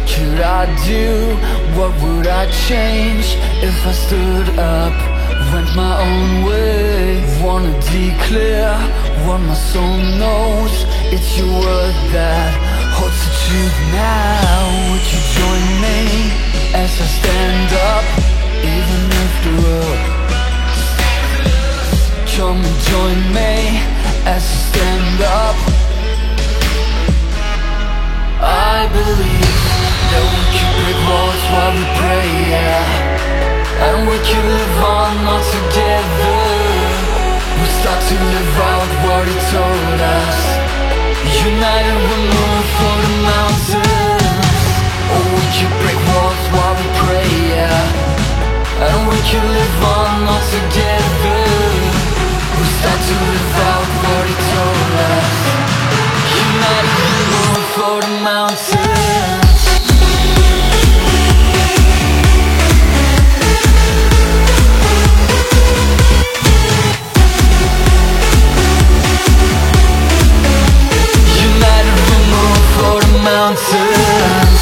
could I do? What would I change if I stood up, went my own way? Wanna declare what my soul knows. It's your word that holds the truth now. Would you join me as I stand up, even if the world? Come and join me as I stand up. I believe that we can break walls while we pray, yeah. And we can live on all together. We start to live out what he told us. United we'll move for the mountains. Or we can break walls while we pray, yeah. And we can live on all together. We start to live out what he told us. United we'll move for the mountains. United we'll move for the mountains.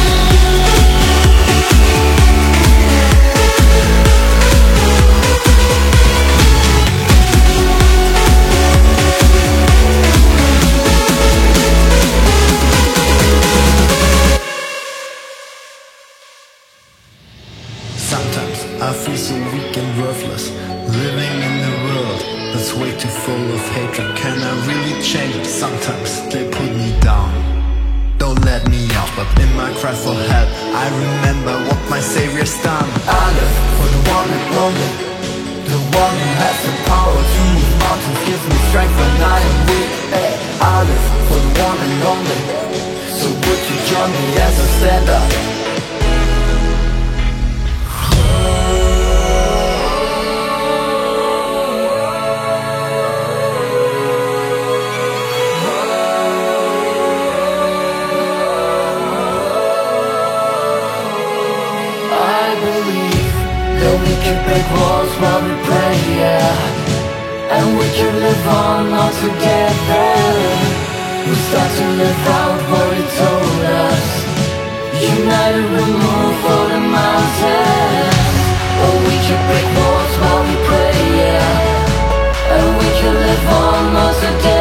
Sometimes I feel so weak and worthless, living in a world that's way too full of hatred. Can I really change? Sometimes they put me down, don't let me off, but in my cry for help I remember what my Savior's done. I live for the one and only, the one who has the power to move mountains, gives me strength when I am weak. Hey, I live for the one and only, so would you join me as I stand up? We can break walls while we pray, yeah. And we can live on all together. We start to live out what he told us. United we'll move for the mountains. Or we can break walls while we pray, yeah. And we can live on all together.